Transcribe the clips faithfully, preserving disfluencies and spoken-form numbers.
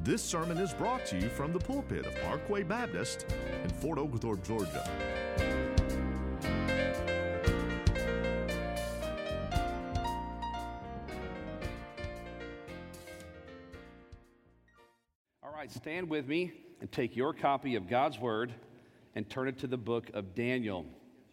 This sermon is brought to you from the pulpit of Parkway Baptist in Fort Oglethorpe, Georgia. All right, stand with me and take your copy of God's Word and turn it to the book of Daniel.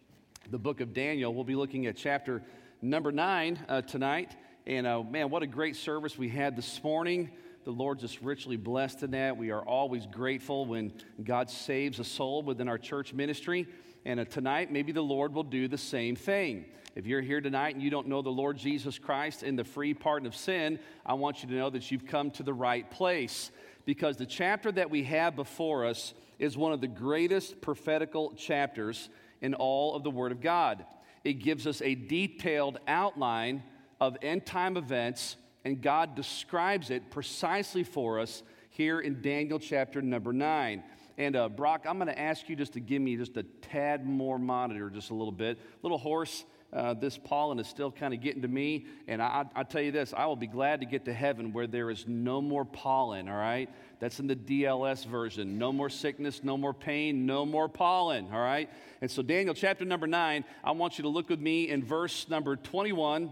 The book of Daniel, we'll be looking at chapter number nine uh, tonight. And uh, man, what a great service we had this morning. The Lord just richly blessed in that. We are always grateful when God saves a soul within our church ministry. And uh, tonight, maybe the Lord will do the same thing. If you're here tonight and you don't know the Lord Jesus Christ and the free pardon of sin, I want you to know that you've come to the right place. Because the chapter that we have before us is one of the greatest prophetical chapters in all of the Word of God. It gives us a detailed outline of end-time events, and God describes it precisely for us here in Daniel chapter number nine. And uh, Brock, I'm going to ask you just to give me just a tad more monitor, just a little bit. Little hoarse, uh, this pollen is still kind of getting to me. And I, I, I'll tell you this, I will be glad to get to heaven where there is no more pollen, all right? That's in the D L S version. No more sickness, no more pain, no more pollen, all right? And so Daniel chapter number nine, I want you to look with me in verse number twenty-one.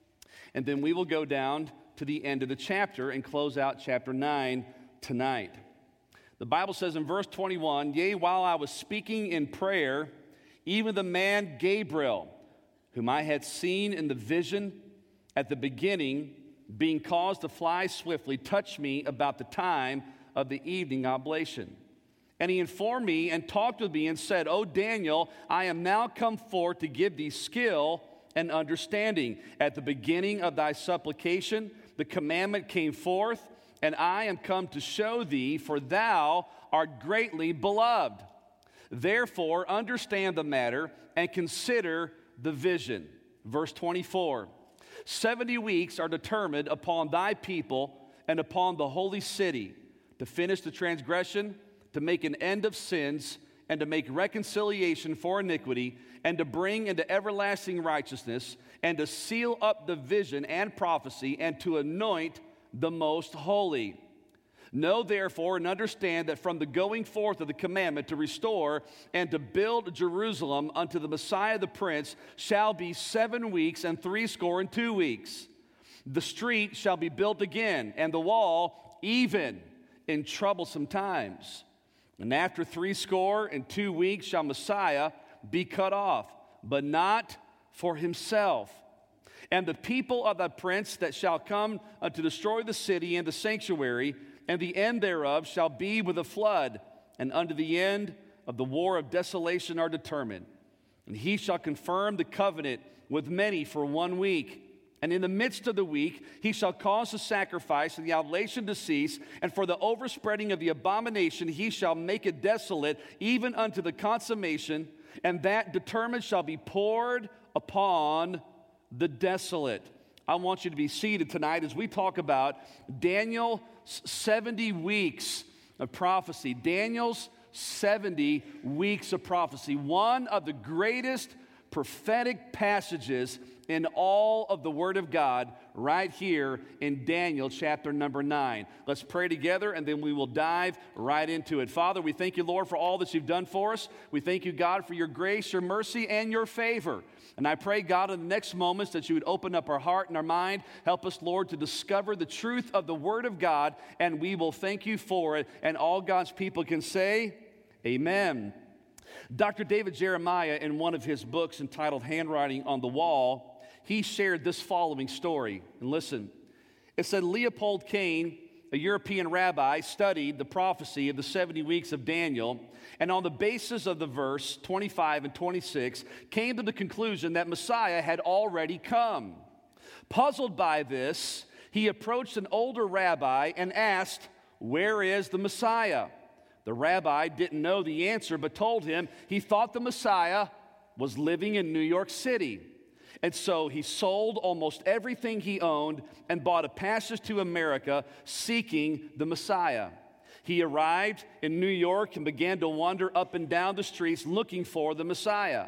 And then we will go down to the end of the chapter and close out chapter nine tonight. The Bible says in verse twenty-one, "Yea, while I was speaking in prayer, even the man Gabriel, whom I had seen in the vision at the beginning, being caused to fly swiftly, touched me about the time of the evening oblation. And he informed me and talked with me and said, O Daniel, I am now come forth to give thee skill and understanding. At the beginning of thy supplication, the commandment came forth, and I am come to show thee, for thou art greatly beloved. Therefore, understand the matter and consider the vision." Verse twenty-four, "Seventy weeks are determined upon thy people and upon the holy city to finish the transgression, to make an end of sins, and to make reconciliation for iniquity, and to bring into everlasting righteousness, and to seal up the vision and prophecy, and to anoint the most holy. Know therefore and understand that from the going forth of the commandment to restore and to build Jerusalem unto the Messiah the Prince shall be seven weeks and threescore and two weeks. The street shall be built again, and the wall even in troublesome times. And after threescore and two weeks shall Messiah be cut off, but not for himself. And the people of the prince that shall come uh, to destroy the city and the sanctuary, and the end thereof shall be with a flood, and unto the end of the war of desolation are determined. And he shall confirm the covenant with many for one week. And in the midst of the week, he shall cause the sacrifice and the oblation to cease, and for the overspreading of the abomination he shall make it desolate, even unto the consummation, and that determined shall be poured upon the desolate." I want you to be seated tonight as we talk about Daniel's seventy weeks of prophecy. Daniel's seventy weeks of prophecy, one of the greatest prophetic passages in all of the Word of God, right here in Daniel chapter number nine. Let's pray together, and then we will dive right into it. Father, we thank you, Lord, for all that you've done for us. We thank you, God, for your grace, your mercy, and your favor. And I pray, God, in the next moments that you would open up our heart and our mind. Help us, Lord, to discover the truth of the Word of God, and we will thank you for it. And all God's people can say, amen. Doctor David Jeremiah, in one of his books entitled Handwriting on the Wall, he shared this following story. And listen, it said, Leopold Kane, a European rabbi, studied the prophecy of the seventy weeks of Daniel, and on the basis of the verse twenty-five and twenty-six, came to the conclusion that Messiah had already come. Puzzled by this, he approached an older rabbi and asked, "Where is the Messiah?" The rabbi didn't know the answer, but told him he thought the Messiah was living in New York City. And so he sold almost everything he owned and bought a passage to America seeking the Messiah. He arrived in New York and began to wander up and down the streets looking for the Messiah.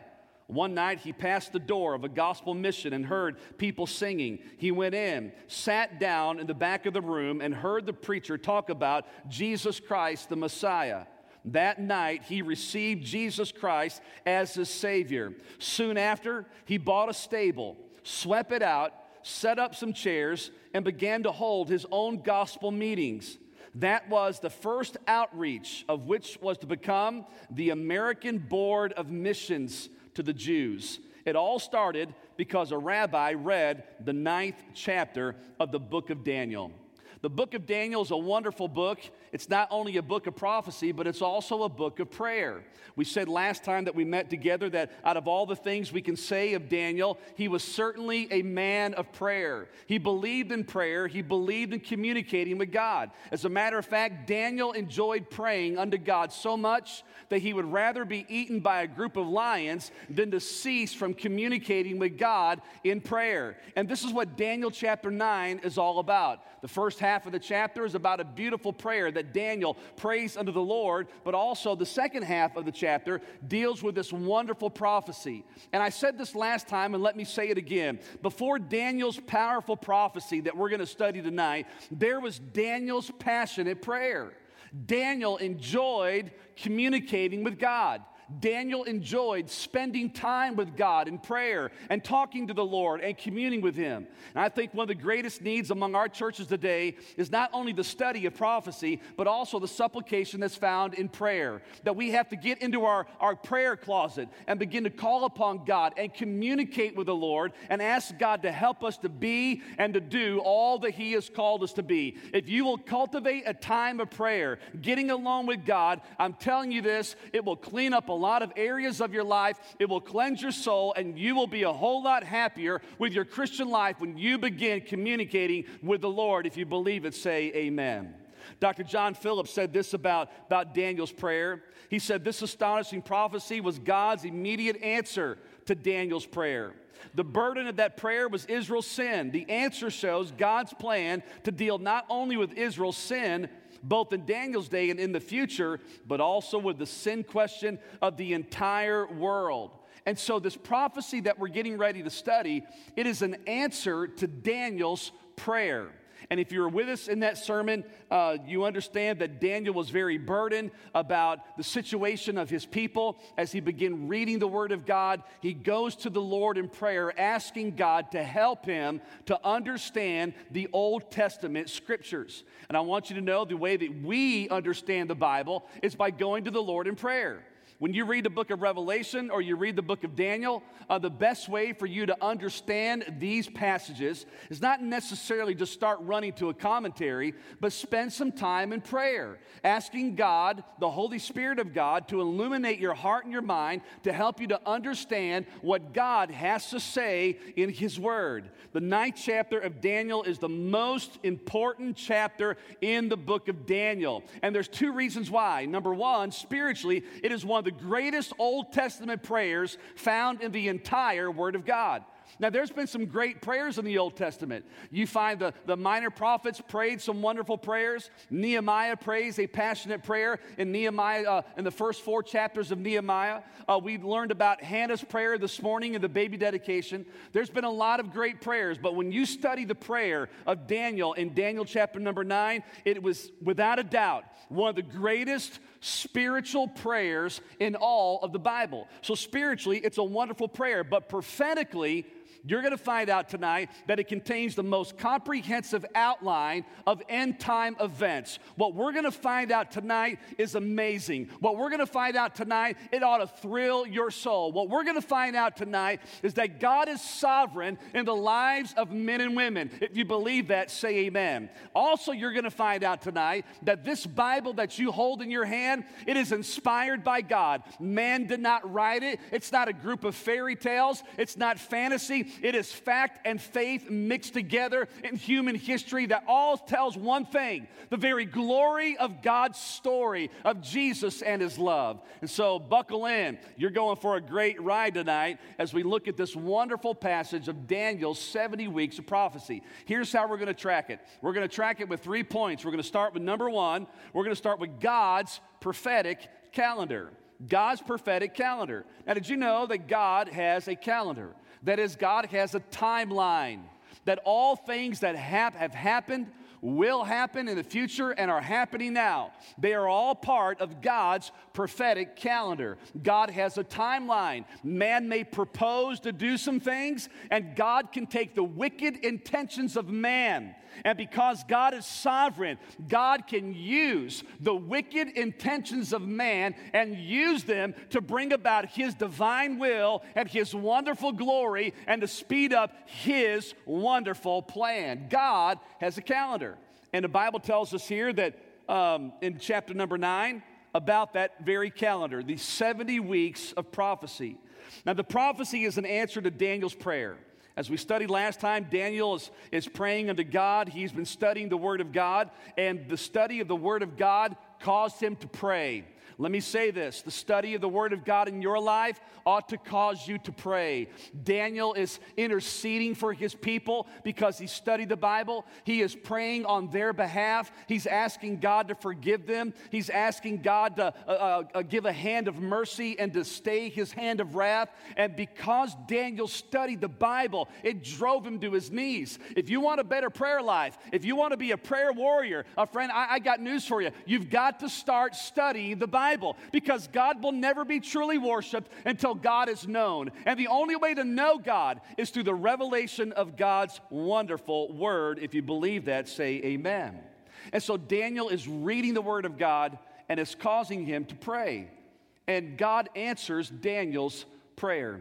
One night he passed the door of a gospel mission and heard people singing. He went in, sat down in the back of the room, and heard the preacher talk about Jesus Christ, the Messiah. That night, he received Jesus Christ as his Savior. Soon after, he bought a stable, swept it out, set up some chairs, and began to hold his own gospel meetings. That was the first outreach of which was to become the American Board of Missions to the Jews. It all started because a rabbi read the ninth chapter of the book of Daniel. The book of Daniel is a wonderful book. It's not only a book of prophecy, but it's also a book of prayer. We said last time that we met together that out of all the things we can say of Daniel, he was certainly a man of prayer. He believed in prayer. He believed in communicating with God. As a matter of fact, Daniel enjoyed praying unto God so much that he would rather be eaten by a group of lions than to cease from communicating with God in prayer. And this is what Daniel chapter nine is all about. The first half of the chapter is about a beautiful prayer that Daniel prays unto the Lord, but also the second half of the chapter deals with this wonderful prophecy. And I said this last time, and let me say it again. Before Daniel's powerful prophecy that we're going to study tonight, there was Daniel's passionate prayer. Daniel enjoyed communicating with God. Daniel enjoyed spending time with God in prayer and talking to the Lord and communing with Him. And I think one of the greatest needs among our churches today is not only the study of prophecy, but also the supplication that's found in prayer. That we have to get into our, our prayer closet and begin to call upon God and communicate with the Lord and ask God to help us to be and to do all that He has called us to be. If you will cultivate a time of prayer, getting along with God, I'm telling you this, it will clean up a lot of areas of your life. It will cleanse your soul, and you will be a whole lot happier with your Christian life when you begin communicating with the Lord. If you believe it, say amen. Doctor John Phillips said this about, about Daniel's prayer. He said, this astonishing prophecy was God's immediate answer to Daniel's prayer. The burden of that prayer was Israel's sin. The answer shows God's plan to deal not only with Israel's sin, both in Daniel's day and in the future, but also with the sin question of the entire world. And so this prophecy that we're getting ready to study, it is an answer to Daniel's prayer. And if you were with us in that sermon, uh, you understand that Daniel was very burdened about the situation of his people. As he began reading the Word of God, he goes to the Lord in prayer, asking God to help him to understand the Old Testament Scriptures. And I want you to know the way that we understand the Bible is by going to the Lord in prayer. When you read the book of Revelation or you read the book of Daniel, uh, the best way for you to understand these passages is not necessarily to start running to a commentary, but spend some time in prayer, asking God, the Holy Spirit of God, to illuminate your heart and your mind to help you to understand what God has to say in His Word. The ninth chapter of Daniel is the most important chapter in the book of Daniel. And there's two reasons why. Number one, spiritually, it is one of the greatest Old Testament prayers found in the entire Word of God. Now, there's been some great prayers in the Old Testament. You find the, the minor prophets prayed some wonderful prayers. Nehemiah prays a passionate prayer in Nehemiah, uh, in the first four chapters of Nehemiah. Uh, we learned about Hannah's prayer this morning in the baby dedication. There's been a lot of great prayers, but when you study the prayer of Daniel in Daniel chapter number nine, it was without a doubt one of the greatest spiritual prayers in all of the Bible. So spiritually, it's a wonderful prayer, but prophetically, you're going to find out tonight that it contains the most comprehensive outline of end-time events. What we're going to find out tonight is amazing. What we're going to find out tonight, it ought to thrill your soul. What we're going to find out tonight is that God is sovereign in the lives of men and women. If you believe that, say amen. Also, you're going to find out tonight that this Bible that you hold in your hand, it is inspired by God. Man did not write it. It's not a group of fairy tales. It's not fantasy. It is fact and faith mixed together in human history that all tells one thing, the very glory of God's story of Jesus and His love. And so buckle in. You're going for a great ride tonight as we look at this wonderful passage of Daniel's seventy weeks of prophecy. Here's how we're going to track it. We're going to track it with three points. We're going to start with number one. We're going to start with God's prophetic calendar. God's prophetic calendar. Now, did you know that God has a calendar? That is, God has a timeline. That all things that have, have happened, will happen in the future, and are happening now. They are all part of God's prophetic calendar. God has a timeline. Man may propose to do some things, and God can take the wicked intentions of man. And because God is sovereign, God can use the wicked intentions of man and use them to bring about His divine will and His wonderful glory and to speed up His wonderful plan. God has a calendar. And the Bible tells us here that um, in chapter number nine about that very calendar, the seventy weeks of prophecy. Now, the prophecy is an answer to Daniel's prayer. As we studied last time, Daniel is, is praying unto God. He's been studying the Word of God, and the study of the Word of God caused him to pray. Let me say this, the study of the Word of God in your life ought to cause you to pray. Daniel is interceding for his people because he studied the Bible. He is praying on their behalf. He's asking God to forgive them. He's asking God to uh, uh, give a hand of mercy and to stay His hand of wrath. And because Daniel studied the Bible, it drove him to his knees. If you want a better prayer life, if you want to be a prayer warrior, a friend, I, I got news for you. You've got to start studying the Bible. Bible, because God will never be truly worshiped until God is known. And the only way to know God is through the revelation of God's wonderful Word. If you believe that, say amen. And so Daniel is reading the Word of God, and it's causing him to pray. And God answers Daniel's prayer.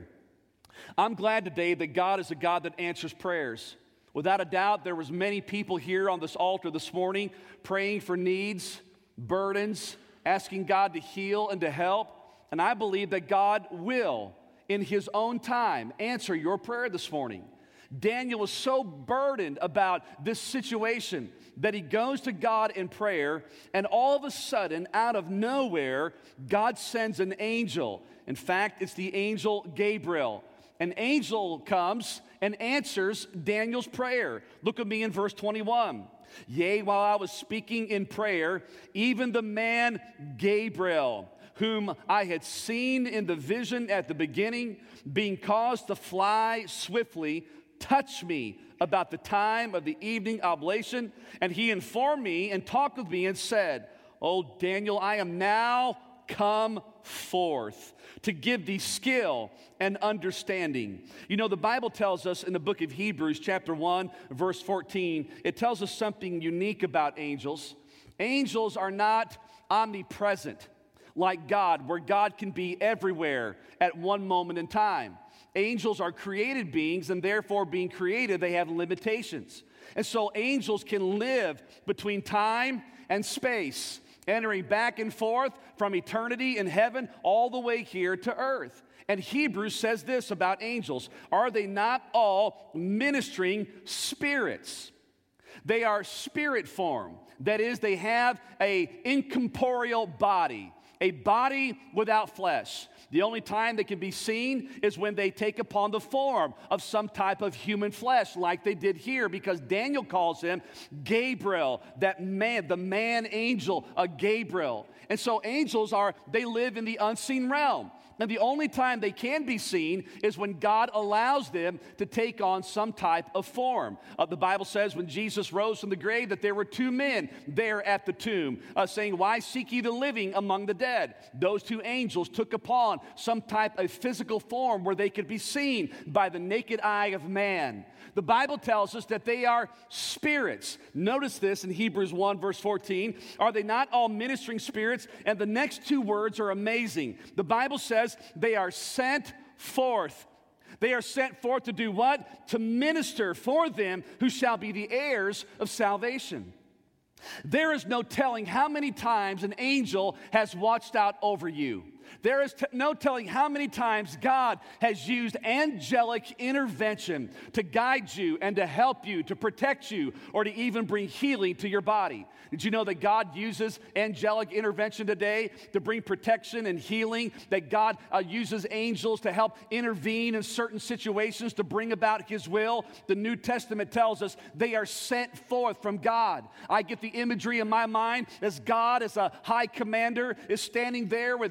I'm glad today that God is a God that answers prayers. Without a doubt, there was many people here on this altar this morning praying for needs, burdens, asking God to heal and to help. And I believe that God will, in His own time, answer your prayer this morning. Daniel was so burdened about this situation that he goes to God in prayer, and all of a sudden, out of nowhere, God sends an angel. In fact, it's the angel Gabriel. An angel comes and answers Daniel's prayer. Look at me in verse twenty-one. Yea, while I was speaking in prayer, even the man Gabriel, whom I had seen in the vision at the beginning, being caused to fly swiftly, touched me about the time of the evening oblation, and he informed me and talked with me and said, O Daniel, I am now come forth to give thee skill and understanding. You know, the Bible tells us in the book of Hebrews, chapter one, verse fourteen, it tells us something unique about angels. Angels are not omnipresent like God, where God can be everywhere at one moment in time. Angels are created beings, and therefore, being created, they have limitations. And so angels can live between time and space, entering back and forth from eternity in heaven all the way here to earth. And Hebrews says this about angels: are they not all ministering spirits? They are spirit form. That is, they have a incorporeal body, a body without flesh. The only time they can be seen is when they take upon the form of some type of human flesh, like they did here, because Daniel calls him Gabriel, that man, the man angel, a Gabriel. And so angels are, they live in the unseen realm. And the only time they can be seen is when God allows them to take on some type of form. Uh, the Bible says when Jesus rose from the grave that there were two men there at the tomb, uh, saying, why seek ye the living among the dead? Those two angels took upon some type of physical form where they could be seen by the naked eye of man. The Bible tells us that they are spirits. Notice this in Hebrews one, verse fourteen. Are they not all ministering spirits? And the next two words are amazing. The Bible says they are sent forth. They are sent forth to do what? To minister for them who shall be the heirs of salvation. There is no telling how many times an angel has watched out over you. There is t- no telling how many times God has used angelic intervention to guide you and to help you, to protect you, or to even bring healing to your body. Did you know that God uses angelic intervention today to bring protection and healing? That God uh, uses angels to help intervene in certain situations to bring about His will? The New Testament tells us they are sent forth from God. I get the imagery in my mind as God, as a high commander, is standing there with His angelic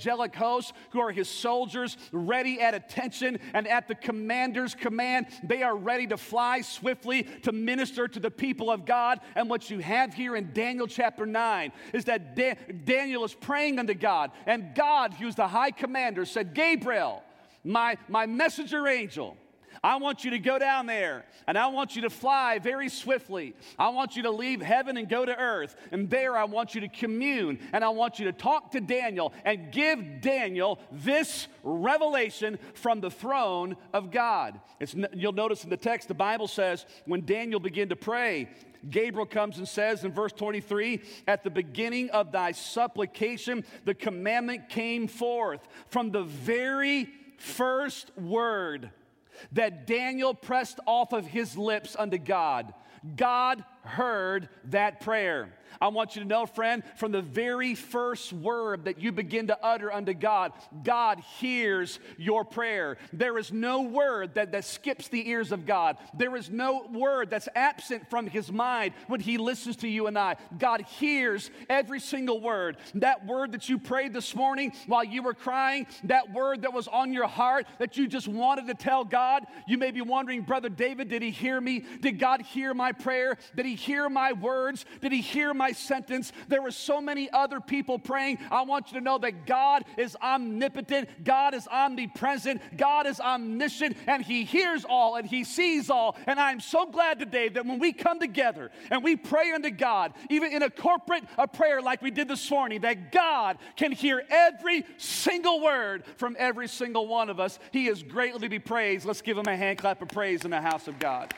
angelic hosts who are his soldiers, ready at attention and at the commander's command. They are ready to fly swiftly to minister to the people of God. And what you have here in Daniel chapter nine is that Da- Daniel is praying unto God, and God, who's the high commander, said, Gabriel, my, my messenger angel, I want you to go down there, and I want you to fly very swiftly. I want you to leave heaven and go to earth, and there I want you to commune, and I want you to talk to Daniel and give Daniel this revelation from the throne of God. It's, you'll notice in the text, the Bible says, when Daniel began to pray, Gabriel comes and says in verse twenty-three, at the beginning of thy supplication, the commandment came forth from the very first word that Daniel pressed off of his lips unto God. God heard that prayer. I want you to know, friend, from the very first word that you begin to utter unto God, God hears your prayer. There is no word that, that skips the ears of God. There is no word that's absent from his mind when he listens to you and I. God hears every single word. That word that you prayed this morning while you were crying, that word that was on your heart that you just wanted to tell God, you may be wondering, Brother David, did he hear me? Did God hear my prayer? Did he hear my words? Did he hear my sentence? There were so many other people praying. I want you to know that God is omnipotent, God is omnipresent, God is omniscient, and he hears all and he sees all. And I'm so glad today that when we come together and we pray unto God, even in a corporate a prayer like we did this morning, that God can hear every single word from every single one of us. He is greatly to be praised. Let's give him a hand clap of praise in the house of God.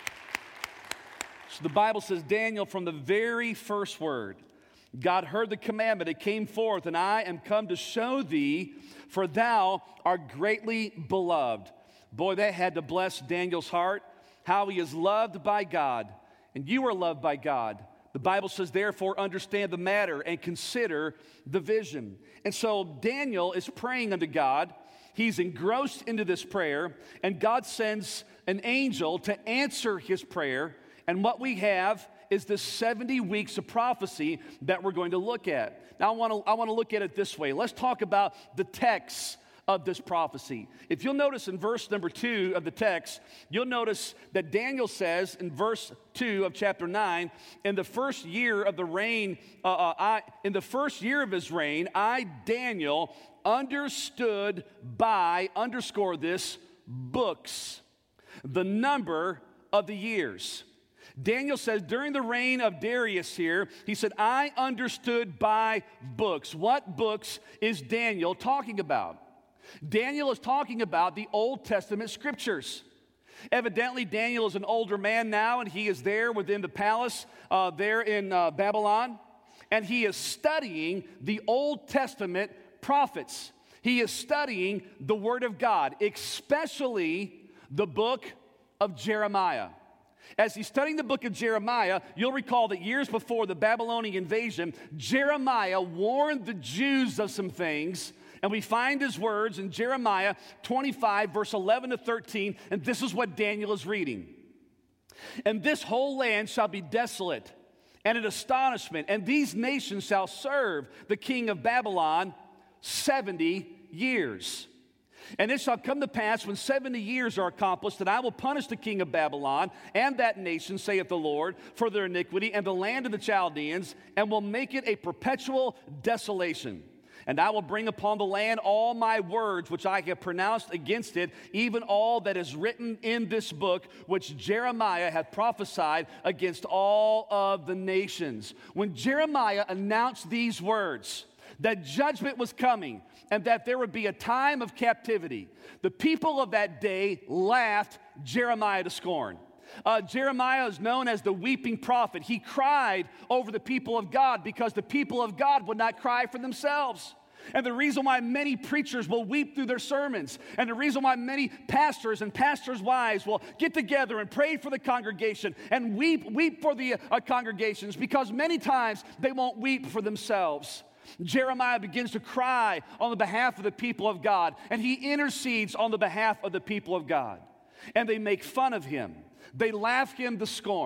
So the Bible says, Daniel, from the very first word, God heard the commandment. It came forth, and I am come to show thee, for thou art greatly beloved. Boy, that had to bless Daniel's heart, how he is loved by God, and you are loved by God. The Bible says, therefore, understand the matter and consider the vision. And so Daniel is praying unto God. He's engrossed into this prayer, and God sends an angel to answer his prayer. And what we have is this seventy weeks of prophecy that we're going to look at. Now, I want to I want to look at it this way. Let's talk about the text of this prophecy. If you'll notice in verse number two of the text, you'll notice that Daniel says in verse two of chapter nine, in the first year of the reign, uh, uh, I, in the first year of his reign, I, Daniel, understood by, underscore this, books, the number of the years. Daniel says, during the reign of Darius here, he said, I understood by books. What books is Daniel talking about? Daniel is talking about the Old Testament scriptures. Evidently, Daniel is an older man now, and he is there within the palace uh, there in uh, Babylon, and he is studying the Old Testament prophets. He is studying the Word of God, especially the book of Jeremiah. As he's studying the book of Jeremiah, you'll recall that years before the Babylonian invasion, Jeremiah warned the Jews of some things, and we find his words in Jeremiah twenty-five, verse eleven to thirteen, and this is what Daniel is reading. And this whole land shall be desolate and an astonishment, and these nations shall serve the king of Babylon seventy years. And it shall come to pass when seventy years are accomplished that I will punish the king of Babylon and that nation, saith the Lord, for their iniquity and the land of the Chaldeans, and will make it a perpetual desolation. And I will bring upon the land all my words which I have pronounced against it, even all that is written in this book, which Jeremiah hath prophesied against all of the nations. When Jeremiah announced these words, that judgment was coming and that there would be a time of captivity, the people of that day laughed Jeremiah to scorn. Uh, Jeremiah is known as the weeping prophet. He cried over the people of God because the people of God would not cry for themselves. And the reason why many preachers will weep through their sermons, and the reason why many pastors and pastors' wives will get together and pray for the congregation and weep, weep for the uh, congregations, because many times they won't weep for themselves. Jeremiah begins to cry on the behalf of the people of God, and he intercedes on the behalf of the people of God. And they make fun of him. They laugh him to scorn.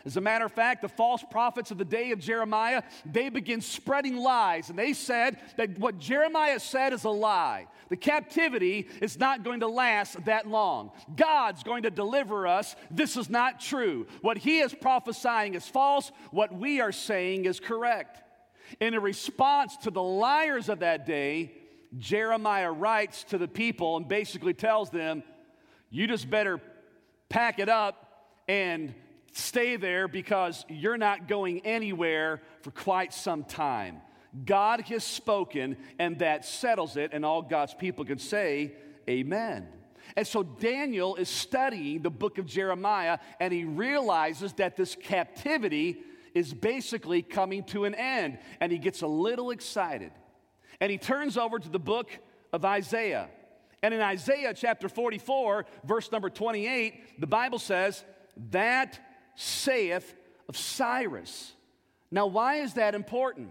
As a matter of fact, the false prophets of the day of Jeremiah, they begin spreading lies, and they said that what Jeremiah said is a lie. The captivity is not going to last that long. God's going to deliver us. This is not true. What he is prophesying is false. What we are saying is correct. In a response to the liars of that day, Jeremiah writes to the people and basically tells them, you just better pack it up and stay there because you're not going anywhere for quite some time. God has spoken, and that settles it, and all God's people can say, amen. And so Daniel is studying the book of Jeremiah, and he realizes that this captivity is basically coming to an end, and he gets a little excited. And he turns over to the book of Isaiah. And in Isaiah chapter forty-four, verse number twenty-eight, the Bible says, that saith of Cyrus. Now, why is that important?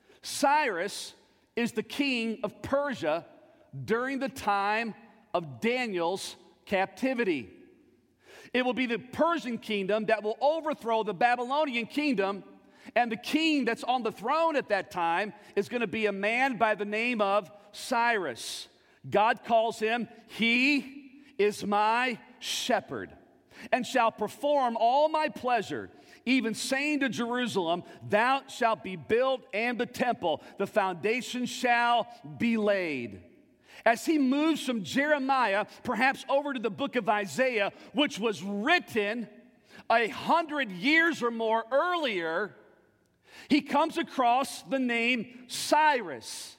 Cyrus is the king of Persia during the time of Daniel's captivity. It will be the Persian kingdom that will overthrow the Babylonian kingdom, and the king that's on the throne at that time is going to be a man by the name of Cyrus. God calls him, he is my shepherd, and shall perform all my pleasure, even saying to Jerusalem, thou shalt be built, and the temple, the foundation shall be laid. As he moves from Jeremiah, perhaps over to the book of Isaiah, which was written a hundred years or more earlier, he comes across the name Cyrus.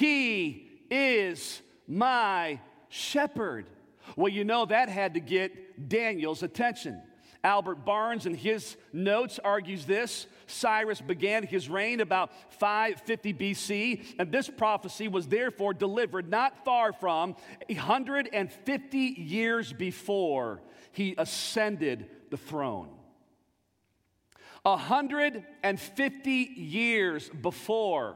He is my shepherd. Well, you know that had to get Daniel's attention. Albert Barnes in his notes argues this. Cyrus began his reign about five fifty B C, and this prophecy was therefore delivered not far from one hundred fifty years before he ascended the throne. one hundred fifty years before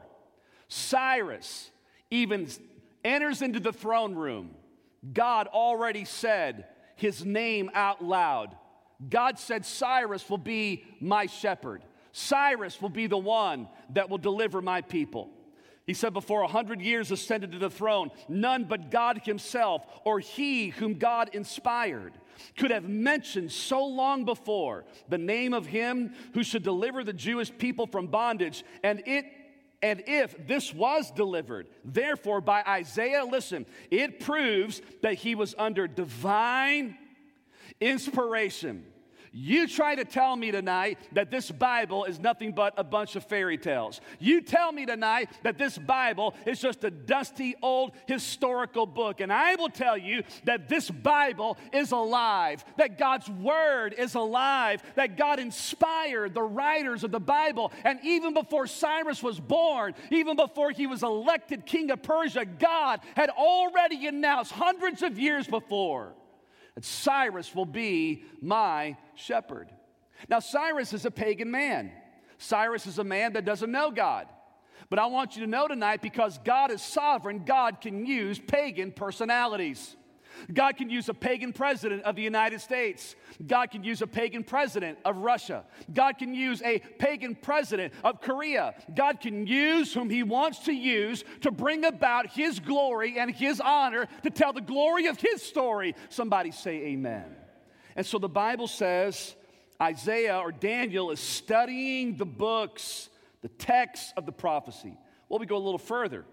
Cyrus even enters into the throne room, God already said his name out loud. God said, Cyrus will be my shepherd. Cyrus will be the one that will deliver my people. He said, before a hundred years ascended to the throne, none but God himself, or he whom God inspired, could have mentioned so long before the name of him who should deliver the Jewish people from bondage. And it And if this was delivered, therefore, by Isaiah, listen, it proves that he was under divine inspiration. You try to tell me tonight that this Bible is nothing but a bunch of fairy tales. You tell me tonight that this Bible is just a dusty old historical book. And I will tell you that this Bible is alive, that God's Word is alive, that God inspired the writers of the Bible. And even before Cyrus was born, even before he was elected king of Persia, God had already announced hundreds of years before that Cyrus will be my shepherd. Now, Cyrus is a pagan man. Cyrus is a man that doesn't know God. But I want you to know tonight, because God is sovereign, God can use pagan personalities. God can use a pagan president of the United States. God can use a pagan president of Russia. God can use a pagan president of Korea. God can use whom he wants to use to bring about his glory and his honor, to tell the glory of his story. Somebody say amen. And so the Bible says Isaiah or Daniel is studying the books, the texts of the prophecy. Well, we go a little further.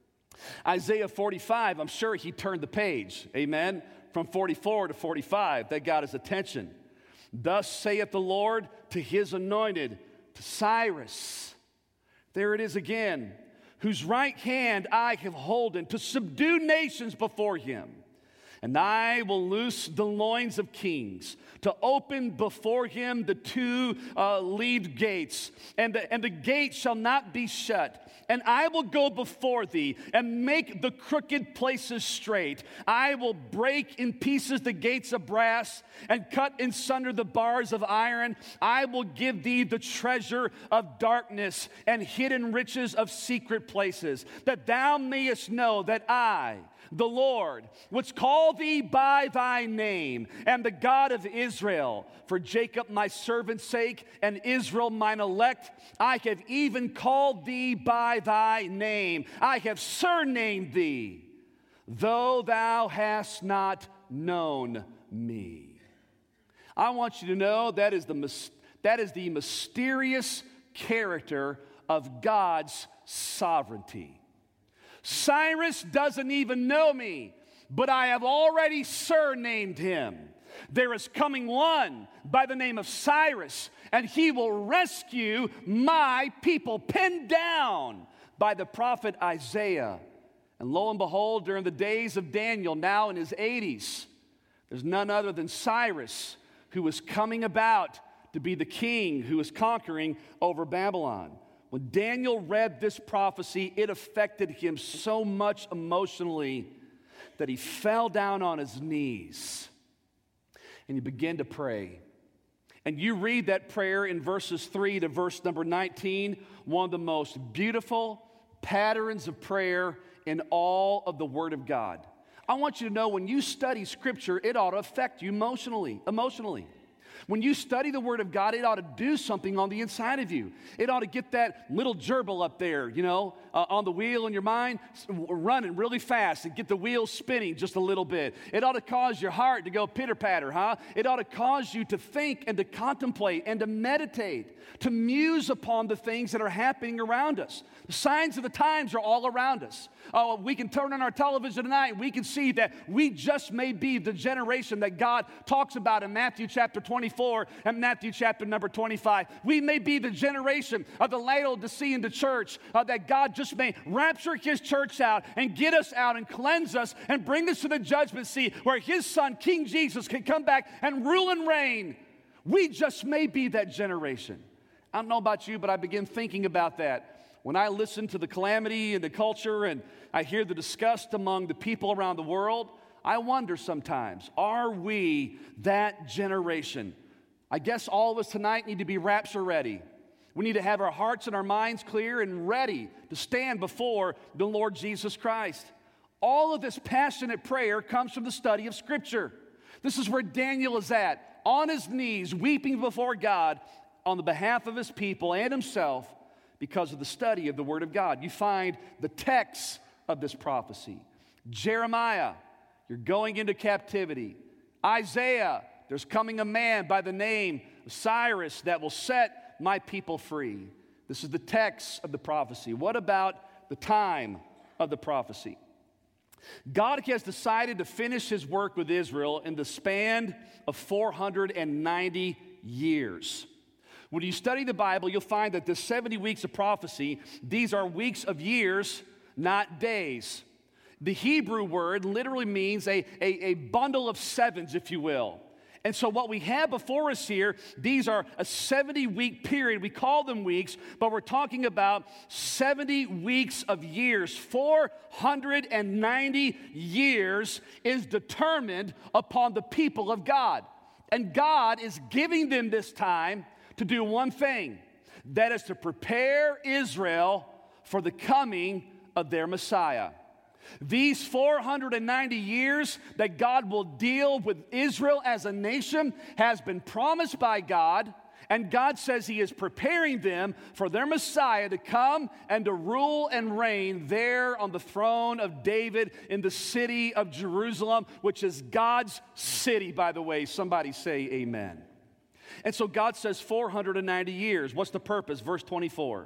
Isaiah forty-five, I'm sure he turned the page, amen, from forty-four to forty-five. That got his attention. Thus saith the Lord to his anointed, to Cyrus. There it is again. Whose right hand I have holden, to subdue nations before him. And I will loose the loins of kings, to open before him the two uh, lead gates, and the, and the gate shall not be shut. And I will go before thee and make the crooked places straight. I will break in pieces the gates of brass and cut in sunder the bars of iron. I will give thee the treasure of darkness and hidden riches of secret places, that thou mayest know that I, the Lord, which called thee by thy name, and the God of Israel. For Jacob my servant's sake, and Israel mine elect, I have even called thee by thy name. I have surnamed thee, though thou hast not known me. I want you to know that is the, that is the mysterious character of God's sovereignty. Cyrus doesn't even know me, but I have already surnamed him. There is coming one by the name of Cyrus, and he will rescue my people, pinned down by the prophet Isaiah. And lo and behold, during the days of Daniel, now in his eighties, there's none other than Cyrus who was coming about to be the king who was conquering over Babylon. When Daniel read this prophecy, it affected him so much emotionally that he fell down on his knees and he began to pray. And you read that prayer in verses three to verse number nineteen, one of the most beautiful patterns of prayer in all of the Word of God. I want you to know when you study Scripture, it ought to affect you emotionally, emotionally. When you study the Word of God, it ought to do something on the inside of you. It ought to get that little gerbil up there, you know, uh, on the wheel in your mind, running really fast and get the wheel spinning just a little bit. It ought to cause your heart to go pitter-patter, huh? It ought to cause you to think and to contemplate and to meditate, to muse upon the things that are happening around us. The signs of the times are all around us. Oh, we can turn on our television tonight and we can see that we just may be the generation that God talks about in Matthew chapter twenty-four and Matthew chapter number twenty-five. We may be the generation of the Laodicean church uh, that God just may rapture His church out and get us out and cleanse us and bring us to the judgment seat where His Son, King Jesus, can come back and rule and reign. We just may be that generation. I don't know about you, but I begin thinking about that. When I listen to the calamity and the culture and I hear the disgust among the people around the world, I wonder sometimes, are we that generation? I guess all of us tonight need to be rapture ready. We need to have our hearts and our minds clear and ready to stand before the Lord Jesus Christ. All of this passionate prayer comes from the study of Scripture. This is where Daniel is at, on his knees, weeping before God on the behalf of his people and himself, because of the study of the Word of God. You find the text of this prophecy. Jeremiah, you're going into captivity. Isaiah, there's coming a man by the name of Cyrus that will set my people free. This is the text of the prophecy. What about the time of the prophecy? God has decided to finish His work with Israel in the span of four hundred ninety years. When you study the Bible, you'll find that the seventy weeks of prophecy, these are weeks of years, not days. The Hebrew word literally means a, a, a bundle of sevens, if you will. And so what we have before us here, these are a seventy-week period. We call them weeks, but we're talking about seventy weeks of years. four hundred ninety years is determined upon the people of God. And God is giving them this time to do one thing, that is to prepare Israel for the coming of their Messiah. These four hundred ninety years that God will deal with Israel as a nation has been promised by God, and God says He is preparing them for their Messiah to come and to rule and reign there on the throne of David in the city of Jerusalem, which is God's city, by the way. Somebody say amen. And so God says four hundred ninety years. What's the purpose? Verse twenty-four.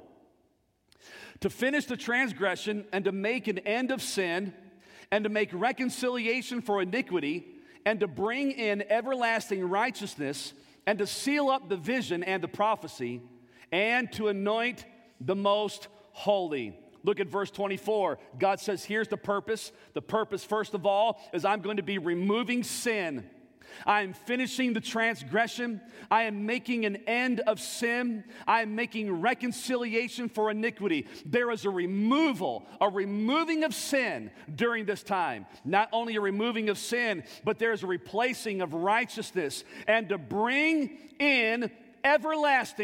To finish the transgression and to make an end of sin and to make reconciliation for iniquity and to bring in everlasting righteousness and to seal up the vision and the prophecy and to anoint the most holy. Look at verse twenty-four. God says, here's the purpose. The purpose, first of all, is I'm going to be removing sin. I am finishing the transgression. I am making an end of sin. I am making reconciliation for iniquity. There is a removal, a removing of sin during this time. Not only a removing of sin, but there is a replacing of righteousness, and to bring in everlasting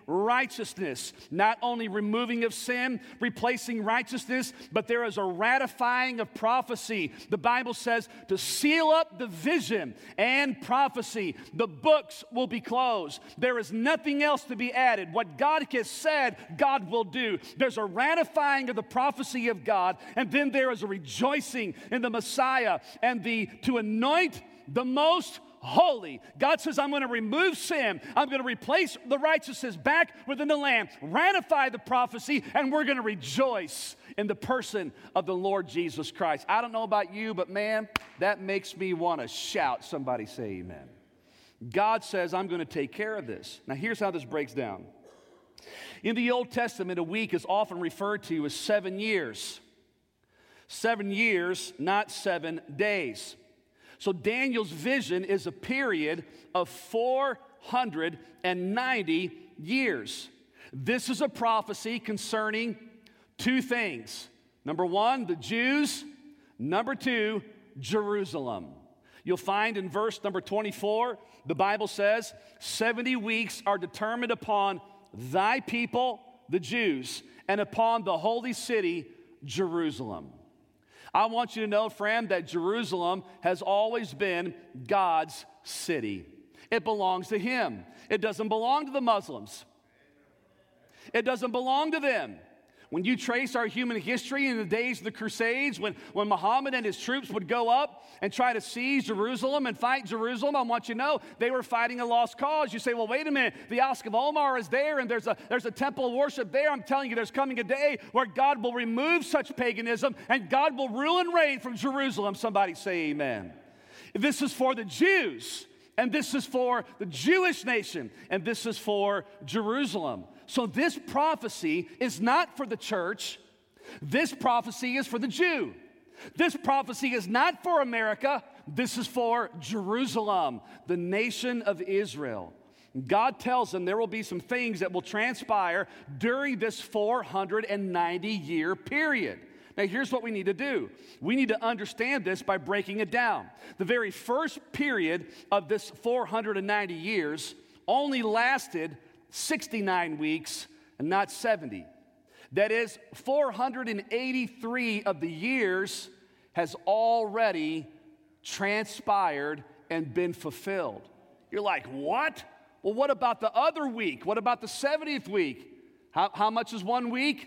righteousness. Not only removing of sin, replacing righteousness, but there is a ratifying of prophecy. The Bible says to seal up the vision and prophecy. The books will be closed. There is nothing else to be added. What God has said, God will do. There's a ratifying of the prophecy of God, and then there is a rejoicing in the Messiah and the to anoint the most holy. God says, I'm going to remove sin. I'm going to replace the righteousness back within the Lamb, ratify the prophecy, and we're going to rejoice in the person of the Lord Jesus Christ. I don't know about you, but man, that makes me want to shout. Somebody say amen. God says, I'm going to take care of this. Now, here's how this breaks down. In the Old Testament, a week is often referred to as seven years. Seven years, not seven days. So Daniel's vision is a period of four hundred ninety years. This is a prophecy concerning two things. Number one, the Jews. Number two, Jerusalem. You'll find in verse number twenty-four, the Bible says, seventy weeks are determined upon thy people, the Jews, and upon the holy city, Jerusalem. I want you to know, friend, that Jerusalem has always been God's city. It belongs to Him. It doesn't belong to the Muslims. It doesn't belong to them. When you trace our human history in the days of the Crusades, when, when Muhammad and his troops would go up and try to seize Jerusalem and fight Jerusalem, I want you to know they were fighting a lost cause. You say, well, wait a minute, the Osque of Omar is there and there's a, there's a temple of worship there. I'm telling you, there's coming a day where God will remove such paganism and God will rule and reign from Jerusalem. Somebody say amen. This is for the Jews, and this is for the Jewish nation, and this is for Jerusalem. So this prophecy is not for the church. This prophecy is for the Jew. This prophecy is not for America. This is for Jerusalem, the nation of Israel. God tells them there will be some things that will transpire during this four hundred ninety year period. Now, here's what we need to do. We need to understand this by breaking it down. The very first period of this four hundred ninety years only lasted sixty-nine weeks and not seventy. That is, four hundred eighty-three of the years has already transpired and been fulfilled. You're like, what? Well, what about the other week? What about the seventieth week? How, how much is one week?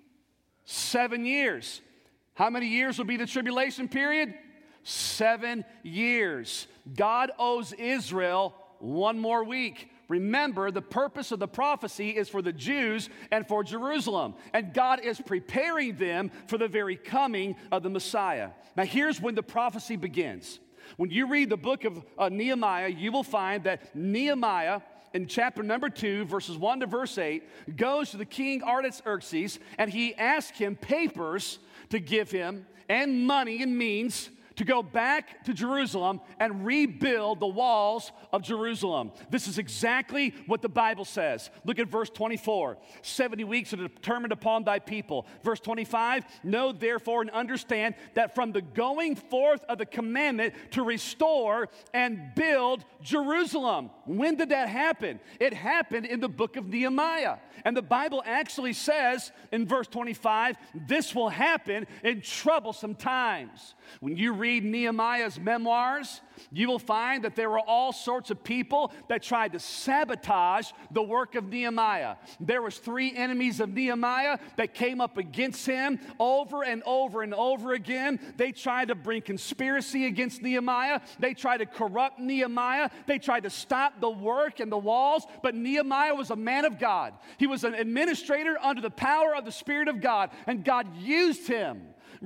Seven years. How many years will be the tribulation period? Seven years. God owes Israel one more week. Remember, the purpose of the prophecy is for the Jews and for Jerusalem. And God is preparing them for the very coming of the Messiah. Now, here's when the prophecy begins. When you read the book of uh, Nehemiah, you will find that Nehemiah, in chapter number two, verses one to verse eight, goes to the king Artaxerxes, and he asks him papers to give him and money and means to go back to Jerusalem and rebuild the walls of Jerusalem. This is exactly what the Bible says. Look at verse twenty-four. seventy weeks are determined upon thy people. Verse twenty-five, know therefore and understand that from the going forth of the commandment to restore and build Jerusalem. When did that happen? It happened in the book of Nehemiah. And the Bible actually says in verse twenty-five, this will happen in troublesome times. When you read Nehemiah's memoirs, you will find that there were all sorts of people that tried to sabotage the work of Nehemiah. There was three enemies of Nehemiah that came up against him over and over and over again. They tried to bring conspiracy against Nehemiah. They tried to corrupt Nehemiah. They tried to stop the work and the walls. But Nehemiah was a man of God. He was an administrator under the power of the Spirit of God, and God used him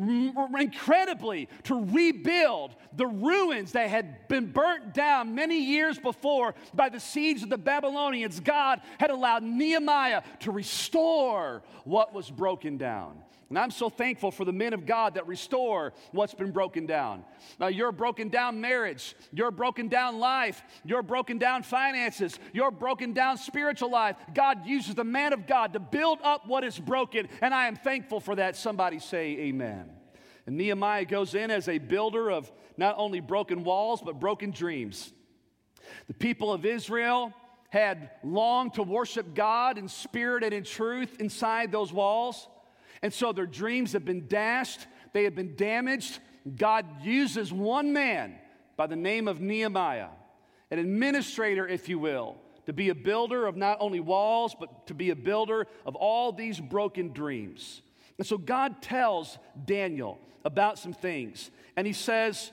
incredibly to rebuild the ruins that had been burnt down many years before by the siege of the Babylonians. God had allowed Nehemiah to restore what was broken down. And I'm so thankful for the men of God that restore what's been broken down. Now, your broken down marriage, your broken down life, your broken down finances, your broken down spiritual life. God uses the man of God to build up what is broken, and I am thankful for that. Somebody say amen. And Nehemiah goes in as a builder of not only broken walls, but broken dreams. The people of Israel had longed to worship God in spirit and in truth inside those walls. And so their dreams have been dashed. They have been damaged. God uses one man by the name of Nehemiah, an administrator, if you will, to be a builder of not only walls, but to be a builder of all these broken dreams. And so God tells Daniel about some things. And he says,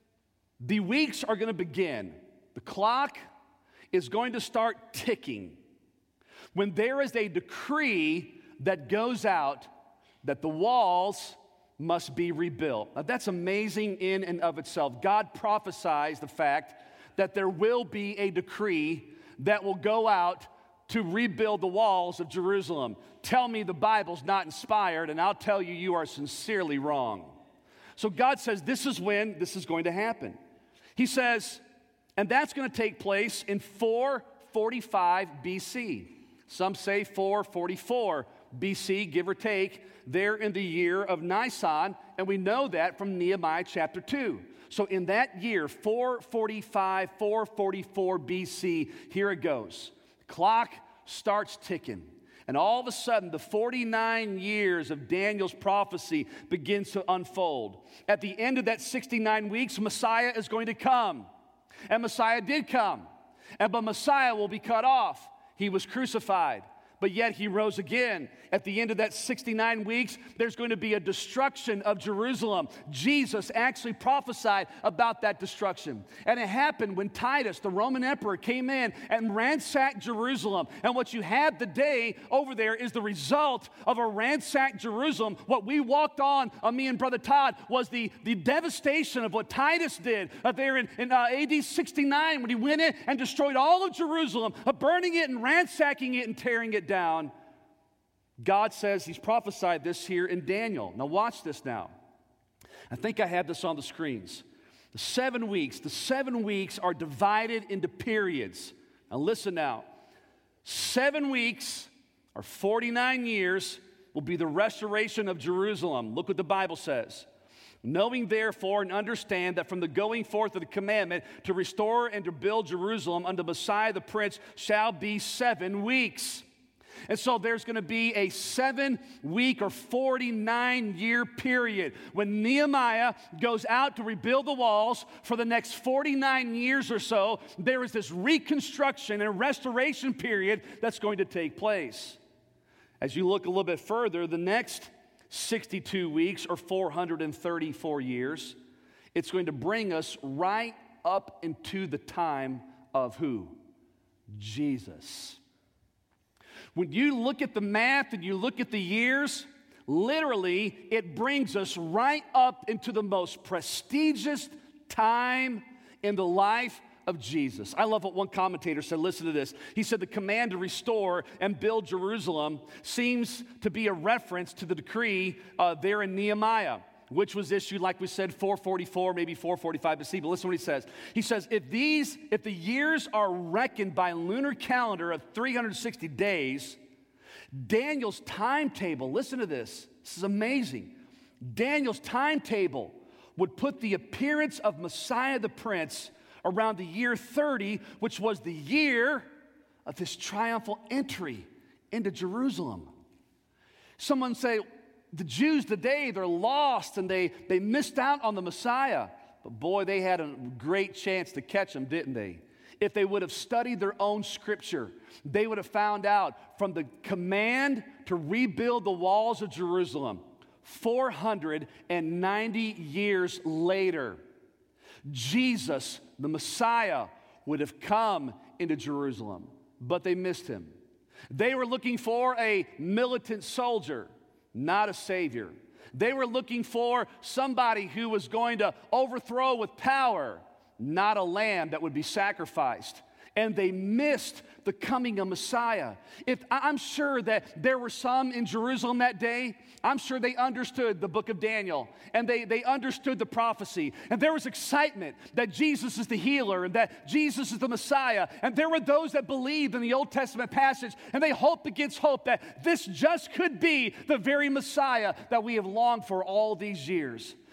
the weeks are going to begin. The clock is going to start ticking when there is a decree that goes out that the walls must be rebuilt. Now, that's amazing in and of itself. God prophesies the fact that there will be a decree that will go out to rebuild the walls of Jerusalem. Tell me the Bible's not inspired, and I'll tell you you are sincerely wrong. So God says this is when this is going to happen. He says, and that's going to take place in four forty-five B C. Some say four forty-four B C, give or take, there in the year of Nisan, and we know that from Nehemiah chapter two. So in that year, four forty-five, four forty-four B C, here it goes. The clock starts ticking, and all of a sudden, the forty-nine years of Daniel's prophecy begins to unfold. At the end of that sixty-nine weeks, Messiah is going to come, and Messiah did come, and but Messiah will be cut off. He was crucified, but yet he rose again. At the end of that sixty-nine weeks, there's going to be a destruction of Jerusalem. Jesus actually prophesied about that destruction. And it happened when Titus, the Roman emperor, came in and ransacked Jerusalem. And what you have today over there is the result of a ransacked Jerusalem. What we walked on, uh, me and Brother Todd, was the, the devastation of what Titus did uh, there in, in uh, A D sixty-nine when he went in and destroyed all of Jerusalem, uh, burning it and ransacking it and tearing it down. God says he's prophesied this here in Daniel. Now watch this now. I think I have this on the screens. The seven weeks, the seven weeks are divided into periods. Now listen now. Seven weeks or forty-nine years will be the restoration of Jerusalem. Look what the Bible says. Knowing therefore and understand that from the going forth of the commandment to restore and to build Jerusalem unto Messiah the Prince shall be seven weeks. And so there's going to be a seven-week or forty-nine-year period when Nehemiah goes out to rebuild the walls. For the next forty-nine years or so, there is this reconstruction and restoration period that's going to take place. As you look a little bit further, the next sixty-two weeks or four hundred thirty-four years, it's going to bring us right up into the time of who? Jesus. When you look at the math and you look at the years, literally it brings us right up into the most prestigious time in the life of Jesus. I love what one commentator said. Listen to this. He said the command to restore and build Jerusalem seems to be a reference to the decree uh, there in Nehemiah, which was issued, like we said, four forty-four, maybe four forty-five B C. But listen to what he says. He says, if these, if the years are reckoned by lunar calendar of three hundred sixty days, Daniel's timetable, listen to this. This is amazing. Daniel's timetable would put the appearance of Messiah the Prince around the year thirty, which was the year of his triumphal entry into Jerusalem. Someone say, the Jews today, they're lost and they, they missed out on the Messiah. But boy, they had a great chance to catch him, didn't they? If they would have studied their own scripture, they would have found out from the command to rebuild the walls of Jerusalem, four hundred ninety years later, Jesus, the Messiah, would have come into Jerusalem. But they missed him. They were looking for a militant soldier, not a savior. They were looking for somebody who was going to overthrow with power, not a lamb that would be sacrificed. And they missed the coming of Messiah. If I'm sure that there were some in Jerusalem that day, I'm sure they understood the book of Daniel, and they, they understood the prophecy. And there was excitement that Jesus is the healer and that Jesus is the Messiah. And there were those that believed in the Old Testament passage, and they hoped against hope that this just could be the very Messiah that we have longed for all these years.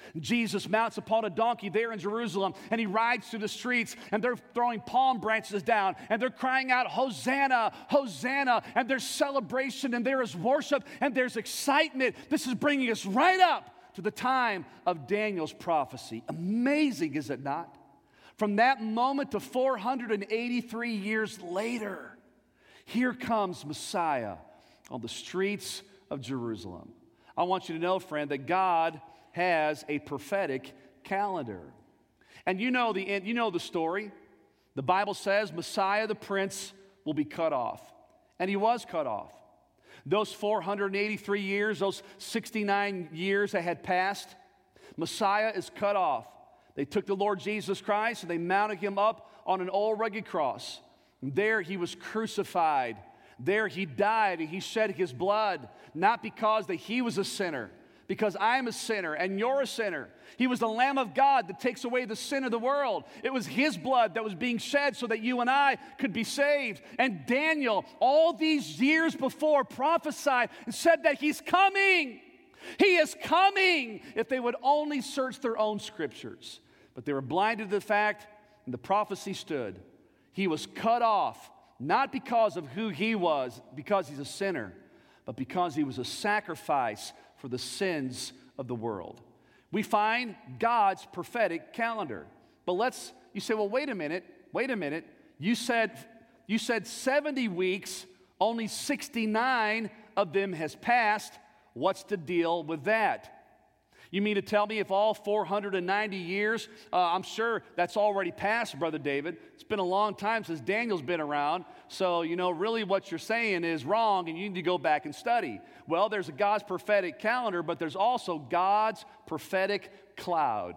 Jesus mounts upon a donkey there in Jerusalem, and he rides through the streets, and they're throwing palm branches down, and they're crying out, Hosanna, Hosanna, and there's celebration, and there is worship, and there's excitement. This is bringing us right up to the time of Daniel's prophecy. Amazing, is it not? From that moment to four hundred eighty-three years later, here comes Messiah on the streets of Jerusalem. I want you to know, friend, that God has a prophetic calendar. And you know the end, you know the story. The Bible says Messiah the Prince will be cut off. And he was cut off. Those four hundred eighty-three years, those sixty-nine years that had passed, Messiah is cut off. They took the Lord Jesus Christ and they mounted him up on an old rugged cross. And there he was crucified. There he died and he shed his blood, not because that he was a sinner, because I am a sinner and you're a sinner. He was the Lamb of God that takes away the sin of the world. It was his blood that was being shed so that you and I could be saved. And Daniel, all these years before, prophesied and said that he's coming. He is coming, if they would only search their own scriptures. But they were blinded to the fact, and the prophecy stood. He was cut off, not because of who he was, because he's a sinner, but because he was a sacrifice for the sins of the world. We find God's prophetic calendar. But let's, you say, well, wait a minute, wait a minute. You said, you said seventy weeks, only sixty-nine of them has passed. What's the deal with that? You mean to tell me if all four hundred ninety years, uh, I'm sure that's already passed, Brother David. It's been a long time since Daniel's been around. So, you know, really what you're saying is wrong and you need to go back and study. Well, there's a God's prophetic calendar, but there's also God's prophetic cloud.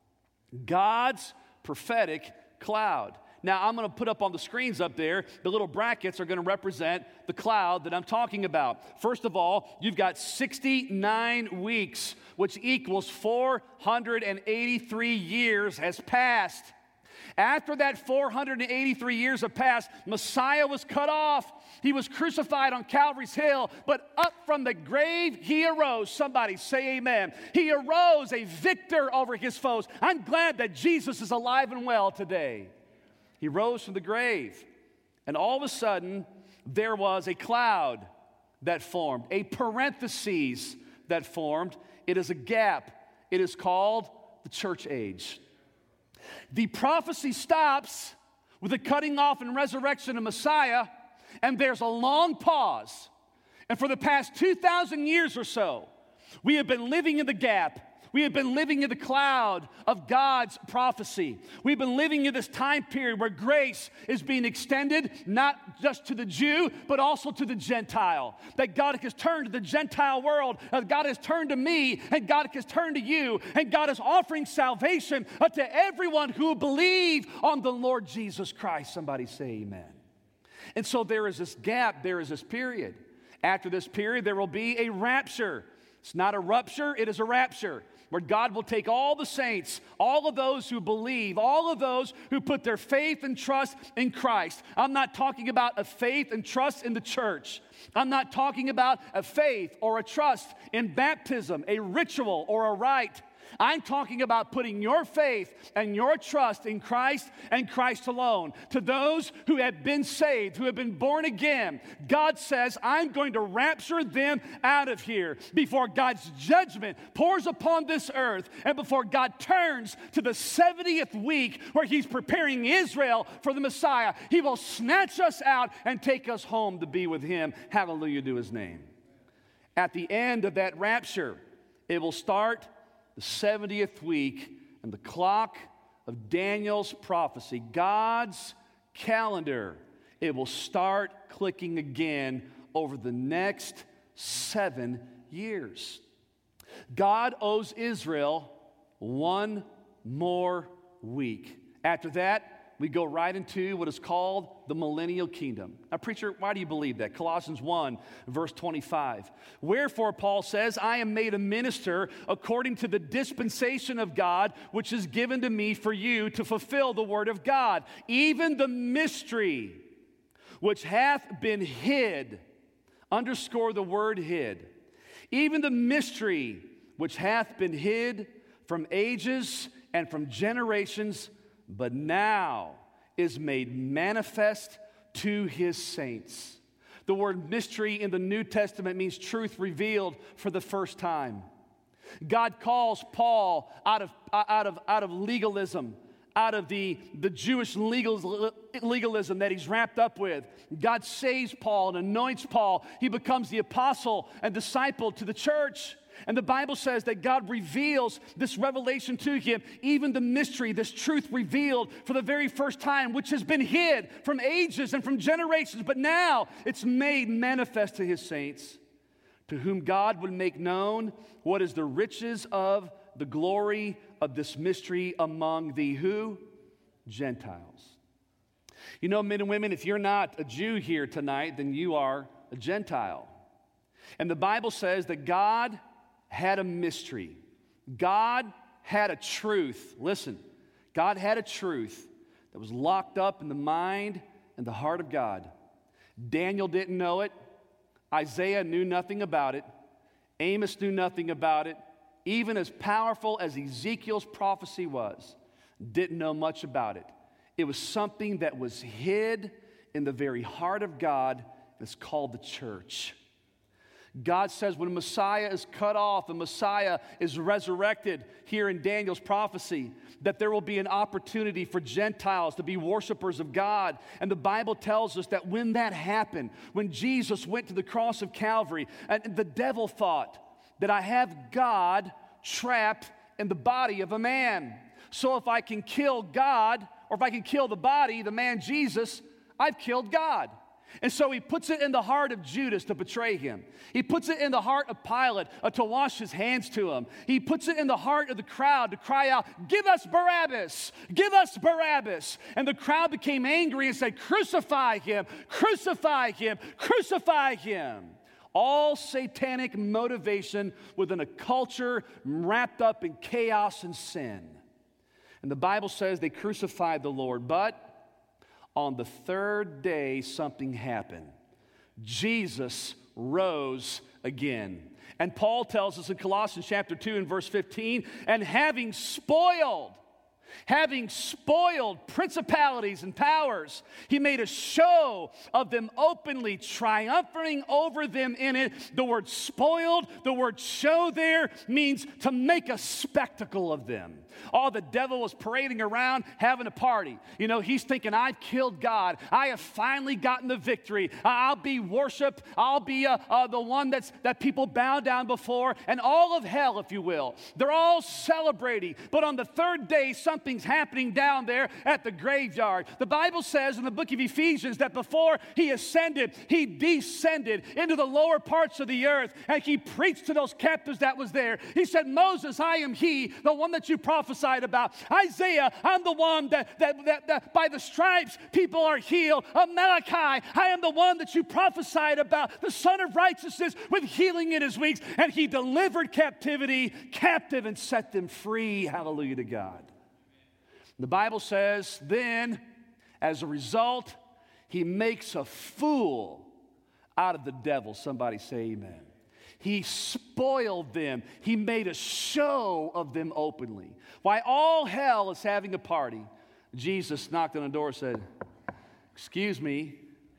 God's prophetic cloud. Now, I'm going to put up on the screens up there, the little brackets are going to represent the cloud that I'm talking about. First of all, you've got sixty-nine weeks, which equals four hundred eighty-three years has passed. After that four hundred eighty-three years have passed, Messiah was cut off. He was crucified on Calvary's Hill, but up from the grave he arose. Somebody say amen. He arose a victor over his foes. I'm glad that Jesus is alive and well today. He rose from the grave, and all of a sudden, there was a cloud that formed, a parenthesis that formed. It is a gap. It is called the church age. The prophecy stops with the cutting off and resurrection of Messiah, and there's a long pause. And for the past two thousand years or so, we have been living in the gap. We have been living in the cloud of God's prophecy. We've been living in this time period where grace is being extended not just to the Jew, but also to the Gentile. That God has turned to the Gentile world, uh, God has turned to me, and God has turned to you, and God is offering salvation uh, to everyone who will believe on the Lord Jesus Christ. Somebody say amen. And so there is this gap, there is this period. After this period, there will be a rapture. It's not a rupture, it is a rapture, where God will take all the saints, all of those who believe, all of those who put their faith and trust in Christ. I'm not talking about a faith and trust in the church. I'm not talking about a faith or a trust in baptism, a ritual or a rite. I'm talking about putting your faith and your trust in Christ and Christ alone. To those who have been saved, who have been born again, God says, I'm going to rapture them out of here before God's judgment pours upon this earth and before God turns to the seventieth week where he's preparing Israel for the Messiah. He will snatch us out and take us home to be with him. Hallelujah to his name. At the end of that rapture, it will start the seventieth week, and the clock of Daniel's prophecy, God's calendar, it will start clicking again over the next seven years. God owes Israel one more week. After that, we go right into what is called the millennial kingdom. Now, preacher, why do you believe that? Colossians one, verse twenty-five. Wherefore, Paul says, I am made a minister according to the dispensation of God, which is given to me for you to fulfill the word of God, even the mystery which hath been hid. Underscore the word hid. Even the mystery which hath been hid from ages and from generations, but now is made manifest to his saints. The word mystery in the New Testament means truth revealed for the first time. God calls Paul out of, out of, out of legalism, out of the, the Jewish legal, legalism that he's wrapped up with. God saves Paul and anoints Paul. He becomes the apostle and disciple to the church. And the Bible says that God reveals this revelation to him, even the mystery, this truth revealed for the very first time, which has been hid from ages and from generations, but now it's made manifest to his saints, to whom God would make known what is the riches of the glory of this mystery among the who? Gentiles. You know, men and women, if you're not a Jew here tonight, then you are a Gentile. And the Bible says that God had a mystery. God had a truth. Listen, God had a truth that was locked up in the mind and the heart of God. Daniel didn't know it. Isaiah knew nothing about it. Amos knew nothing about it. Even as powerful as Ezekiel's prophecy was, didn't know much about it. It was something that was hid in the very heart of God, and it's called the church. God says when Messiah is cut off, the Messiah is resurrected here in Daniel's prophecy, that there will be an opportunity for Gentiles to be worshipers of God. And the Bible tells us that when that happened, when Jesus went to the cross of Calvary, and the devil thought that I have God trapped in the body of a man. So if I can kill God, or if I can kill the body, the man Jesus, I've killed God. And so he puts it in the heart of Judas to betray him. He puts it in the heart of Pilate uh, to wash his hands to him. He puts it in the heart of the crowd to cry out, "Give us Barabbas! Give us Barabbas!" And the crowd became angry and said, "Crucify him! Crucify him! Crucify him!" All satanic motivation within a culture wrapped up in chaos and sin. And the Bible says they crucified the Lord, but on the third day, something happened. Jesus rose again. And Paul tells us in Colossians chapter two and verse fifteen, and having spoiled, having spoiled principalities and powers, he made a show of them openly, triumphing over them in it. The word spoiled, the word show there means to make a spectacle of them. Oh, the devil was parading around having a party. You know, he's thinking, I've killed God. I have finally gotten the victory. I'll be worshiped. I'll be uh, uh, the one that's, that people bow down before. And all of hell, if you will. They're all celebrating. But on the third day, something's happening down there at the graveyard. The Bible says in the book of Ephesians that before he ascended, he descended into the lower parts of the earth. And he preached to those captives that was there. He said, Moses, I am he, the one that you prophesied about. Isaiah, I'm the one that, that, that, that by the stripes people are healed. Uh, Malachi, I am the one that you prophesied about, the Son of Righteousness with healing in his wings. And he delivered captivity captive and set them free. Hallelujah to God. The Bible says then, as a result, he makes a fool out of the devil. Somebody say amen. He spoiled them. He made a show of them openly. While all hell is having a party, Jesus knocked on the door and said, excuse me,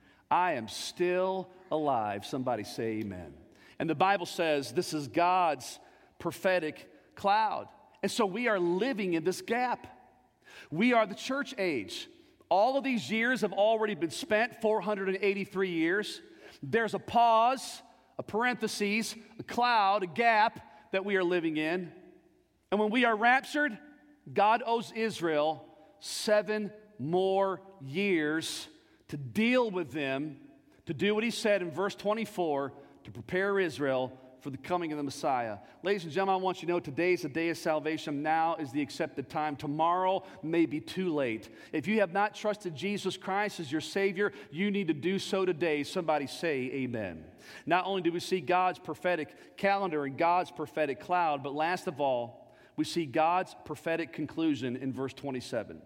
I am still alive. Somebody say amen. And the Bible says this is God's prophetic cloud. And so we are living in this gap. We are the church age. All of these years have already been spent, four hundred eighty-three years. There's a pause, a parenthesis, a cloud, a gap that we are living in. And when we are raptured, God owes Israel seven more years to deal with them, to do what he said in verse twenty-four, to prepare Israel for the coming of the Messiah. Ladies and gentlemen, I want you to know today is the day of salvation. Now is the accepted time. Tomorrow may be too late. If you have not trusted Jesus Christ as your Savior, you need to do so today. Somebody say amen. Not only do we see God's prophetic calendar and God's prophetic cloud, but last of all, we see God's prophetic conclusion in verse twenty-seven.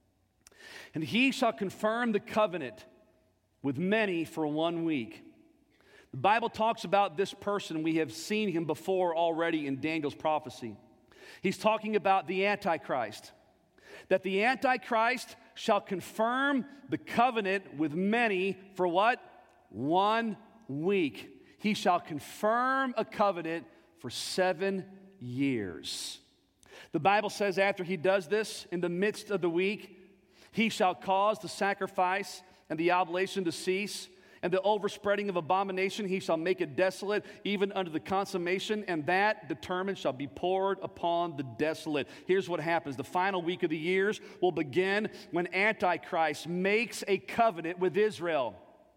And he shall confirm the covenant with many for one week. The Bible talks about this person. We have seen him before already in Daniel's prophecy. He's talking about the Antichrist. That the Antichrist shall confirm the covenant with many for what? One week. He shall confirm a covenant for seven years. The Bible says after he does this, in the midst of the week, he shall cause the sacrifice and the oblation to cease, and the overspreading of abomination he shall make it desolate, even unto the consummation, and that determined shall be poured upon the desolate. Here's what happens. The final week of the years will begin when Antichrist makes a covenant with Israel.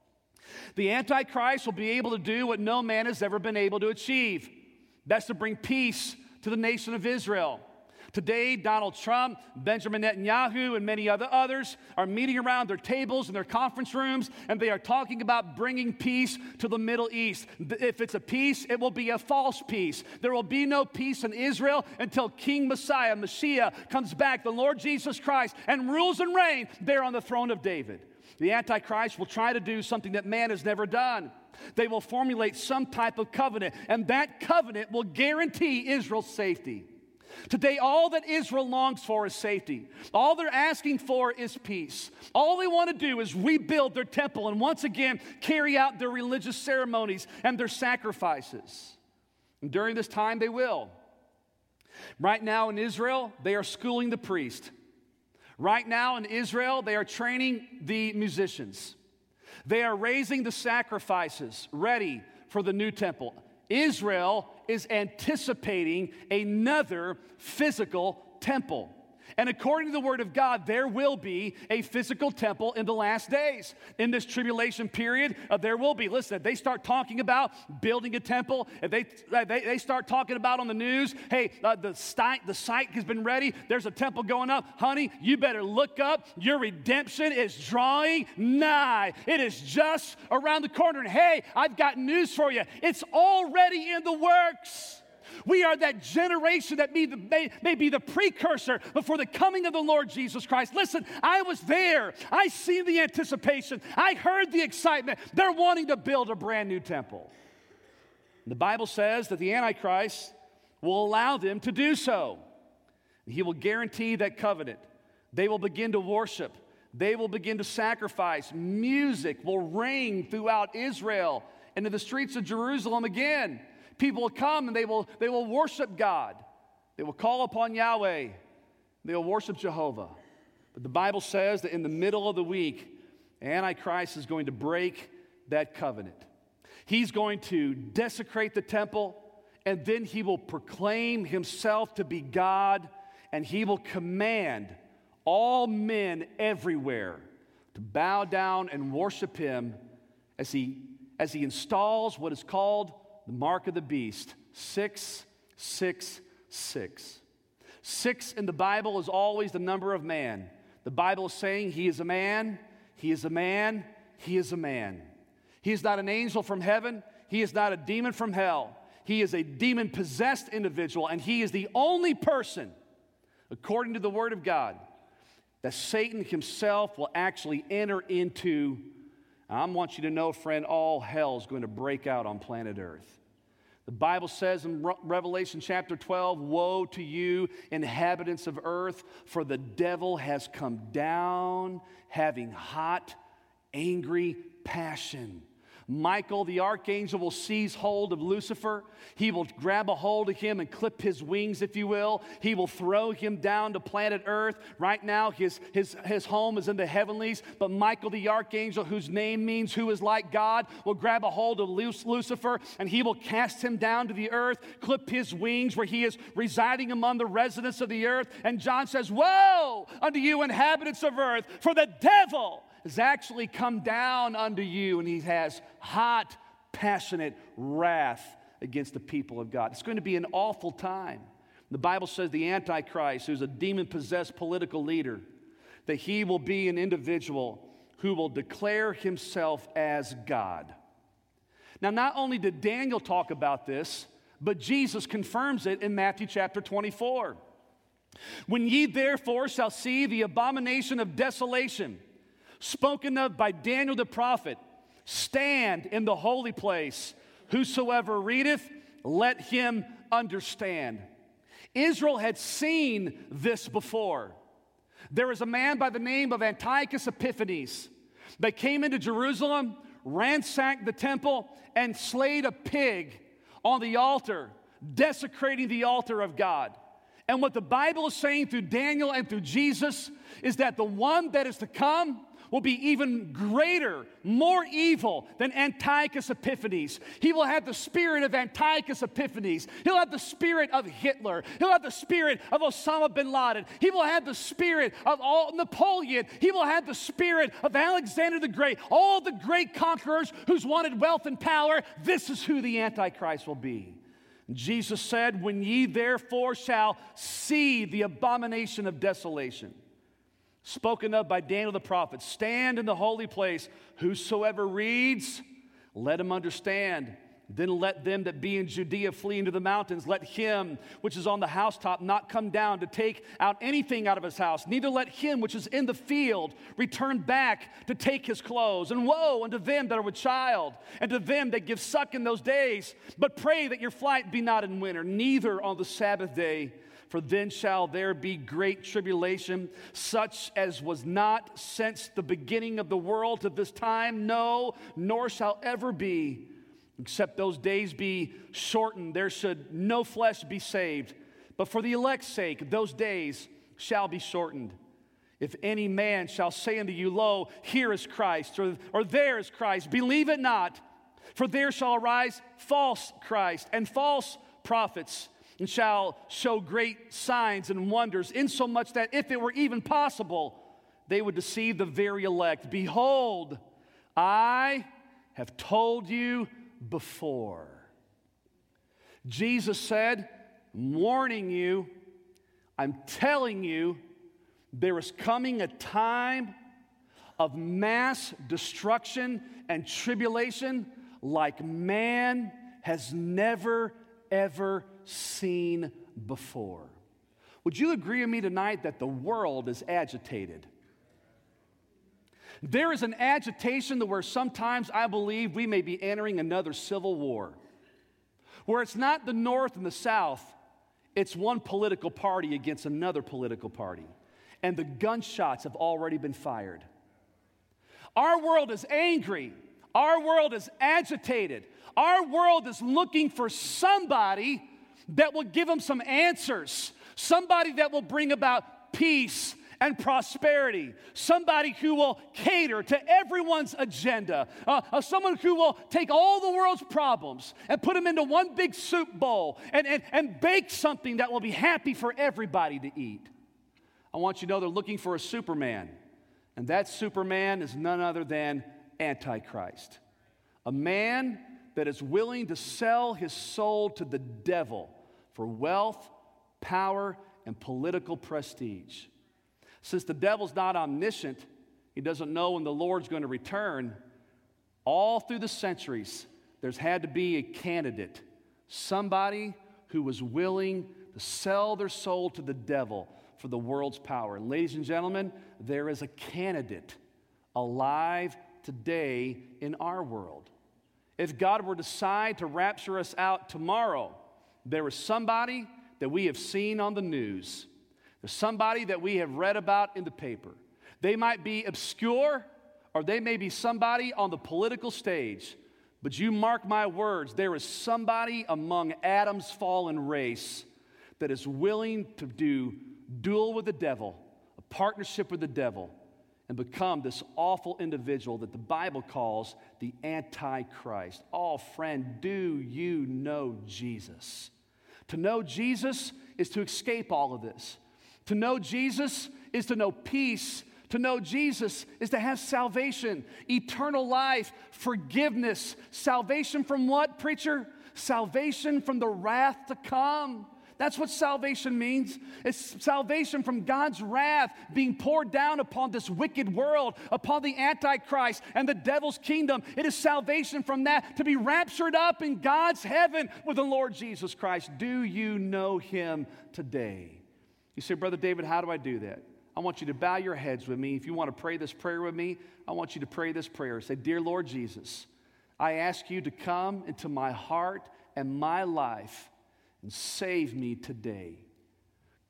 The Antichrist will be able to do what no man has ever been able to achieve. That's to bring peace to the nation of Israel. Today, Donald Trump, Benjamin Netanyahu, and many other others are meeting around their tables in their conference rooms, and they are talking about bringing peace to the Middle East. If it's a peace, it will be a false peace. There will be no peace in Israel until King Messiah, Mashiach, comes back, the Lord Jesus Christ, and rules and reigns there on the throne of David. The Antichrist will try to do something that man has never done. They will formulate some type of covenant, and that covenant will guarantee Israel's safety. Today, all that Israel longs for is safety. All they're asking for is peace. All they want to do is rebuild their temple and once again carry out their religious ceremonies and their sacrifices. And during this time, they will. Right now in Israel, they are schooling the priest. Right now in Israel, they are training the musicians. They are raising the sacrifices ready for the new temple. Israel is anticipating another physical temple. And according to the Word of God, there will be a physical temple in the last days. In this tribulation period, uh, there will be. Listen, if they start talking about building a temple, if they, uh, they, they start talking about on the news, hey, uh, the, site, the site has been ready, there's a temple going up. Honey, you better look up. Your redemption is drawing nigh. It is just around the corner. And hey, I've got news for you. It's already in the works. We are that generation that may, may, may be the precursor before the coming of the Lord Jesus Christ. Listen, I was there. I seen the anticipation. I heard the excitement. They're wanting to build a brand new temple. The Bible says that the Antichrist will allow them to do so. He will guarantee that covenant. They will begin to worship. They will begin to sacrifice. Music will ring throughout Israel and in the streets of Jerusalem again. People will come and they will, they will worship God. They will call upon Yahweh. They will worship Jehovah. But the Bible says that in the middle of the week, Antichrist is going to break that covenant. He's going to desecrate the temple, and then he will proclaim himself to be God, and he will command all men everywhere to bow down and worship him as he, as he installs what is called the mark of the beast, six six six. Six in the Bible is always the number of man. The Bible is saying he is a man, he is a man, he is a man. He is not an angel from heaven. He is not a demon from hell. He is a demon-possessed individual, and he is the only person, according to the Word of God, that Satan himself will actually enter into. I want you to know, friend, all hell is going to break out on planet Earth. The Bible says in Re- Revelation chapter twelve, woe to you, inhabitants of earth, for the devil has come down having hot, angry passion. Michael, the archangel, will seize hold of Lucifer. He will grab a hold of him and clip his wings, if you will. He will throw him down to planet Earth. Right now, his, his, his home is in the heavenlies. But Michael, the archangel, whose name means who is like God, will grab a hold of Lucifer, and he will cast him down to the earth, clip his wings where he is residing among the residents of the earth. And John says, woe unto you, inhabitants of earth, for the devil has actually come down unto you, and he has hot, passionate wrath against the people of God. It's going to be an awful time. The Bible says the Antichrist, who's a demon-possessed political leader, that he will be an individual who will declare himself as God. Now, not only did Daniel talk about this, but Jesus confirms it in Matthew chapter twenty-four. When ye therefore shall see the abomination of desolation, spoken of by Daniel the prophet, stand in the holy place. Whosoever readeth, let him understand. Israel had seen this before. There was a man by the name of Antiochus Epiphanes that came into Jerusalem, ransacked the temple, and slayed a pig on the altar, desecrating the altar of God. And what the Bible is saying through Daniel and through Jesus is that the one that is to come will be even greater, more evil than Antiochus Epiphanes. He will have the spirit of Antiochus Epiphanes. He'll have the spirit of Hitler. He'll have the spirit of Osama bin Laden. He will have the spirit of all Napoleon. He will have the spirit of Alexander the Great. All the great conquerors who's wanted wealth and power, this is who the Antichrist will be. Jesus said, when ye therefore shall see the abomination of desolation, spoken of by Daniel the prophet, stand in the holy place. Whosoever reads, let him understand. Then let them that be in Judea flee into the mountains. Let him which is on the housetop not come down to take out anything out of his house. Neither let him which is in the field return back to take his clothes. And woe unto them that are with child, and to them that give suck in those days. But pray that your flight be not in winter, neither on the Sabbath day. For then shall there be great tribulation, such as was not since the beginning of the world to this time, no, nor shall ever be. Except those days be shortened, there should no flesh be saved. But for the elect's sake, those days shall be shortened. If any man shall say unto you, lo, here is Christ, or, or there is Christ, believe it not. For there shall arise false Christ and false prophets, and shall show great signs and wonders, insomuch that if it were even possible, they would deceive the very elect. Behold, I have told you before. Jesus said, I'm warning you, I'm telling you, there is coming a time of mass destruction and tribulation like man has never, ever seen before. Would you agree with me tonight that the world is agitated? There is an agitation to where sometimes I believe we may be entering another civil war, where it's not the North and the South, it's one political party against another political party, and the gunshots have already been fired. Our world is angry. Our world is agitated. Our world is looking for somebody that will give them some answers, somebody that will bring about peace and prosperity, somebody who will cater to everyone's agenda, uh, uh, someone who will take all the world's problems and put them into one big soup bowl and, and, and bake something that will be happy for everybody to eat. I want you to know they're looking for a Superman, and that Superman is none other than Antichrist, a man that is willing to sell his soul to the devil for wealth, power, and political prestige. Since the devil's not omniscient, he doesn't know when the Lord's going to return, all through the centuries, there's had to be a candidate, somebody who was willing to sell their soul to the devil for the world's power. And ladies and gentlemen, there is a candidate alive today in our world. If God were to decide to rapture us out tomorrow, there is somebody that we have seen on the news. There's somebody that we have read about in the paper. They might be obscure, or they may be somebody on the political stage. But you mark my words, there is somebody among Adam's fallen race that is willing to do duel with the devil, a partnership with the devil, and become this awful individual that the Bible calls the Antichrist. Oh, friend, do you know Jesus? To know Jesus is to escape all of this. To know Jesus is to know peace. To know Jesus is to have salvation, eternal life, forgiveness. Salvation from what, preacher? Salvation from the wrath to come. That's what salvation means. It's salvation from God's wrath being poured down upon this wicked world, upon the Antichrist and the devil's kingdom. It is salvation from that to be raptured up in God's heaven with the Lord Jesus Christ. Do you know him today? You say, Brother David, how do I do that? I want you to bow your heads with me. If you want to pray this prayer with me, I want you to pray this prayer. Say, Dear Lord Jesus, I ask you to come into my heart and my life and save me today.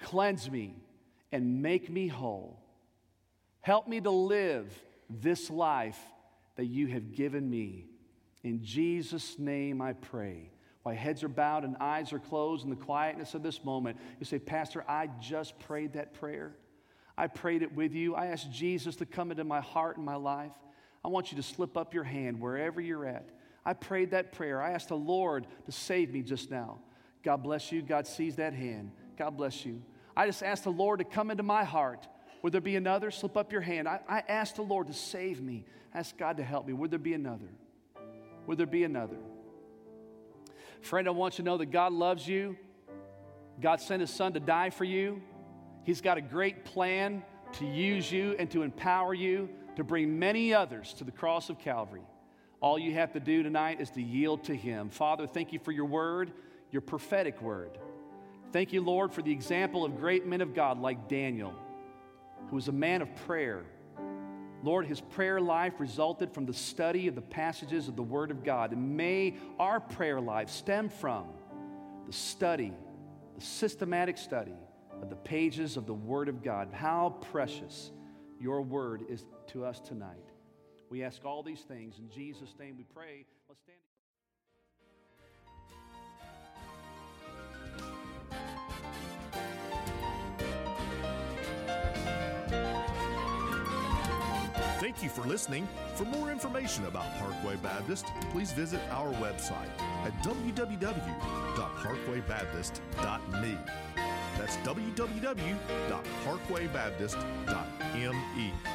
cleanse me, and make me whole. Help me to live this life that you have given me. In Jesus' name I pray. While heads are bowed and eyes are closed in the quietness of this moment, you say, Pastor, I just prayed that prayer. I prayed it with you. I asked Jesus to come into my heart and my life. I want you to slip up your hand wherever you're at. I prayed that prayer. I asked the Lord to save me just now. God bless you. God sees that hand. God bless you. I just asked the Lord to come into my heart. Would there be another? Slip up your hand. I, I asked the Lord to save me. Ask God to help me. Would there be another? Would there be another? Friend, I want you to know that God loves you. God sent His Son to die for you. He's got a great plan to use you and to empower you to bring many others to the cross of Calvary. All you have to do tonight is to yield to Him. Father, thank you for your word, your prophetic word. Thank you, Lord, for the example of great men of God like Daniel, who was a man of prayer. Lord, his prayer life resulted from the study of the passages of the Word of God. And may our prayer life stem from the study, the systematic study of the pages of the Word of God. How precious your Word is to us tonight. We ask all these things in Jesus' name we pray. Let's stand. Thank you for listening. For more information about Parkway Baptist, please visit our website at w w w dot parkway baptist dot m e. That's w w w dot parkway baptist dot m e.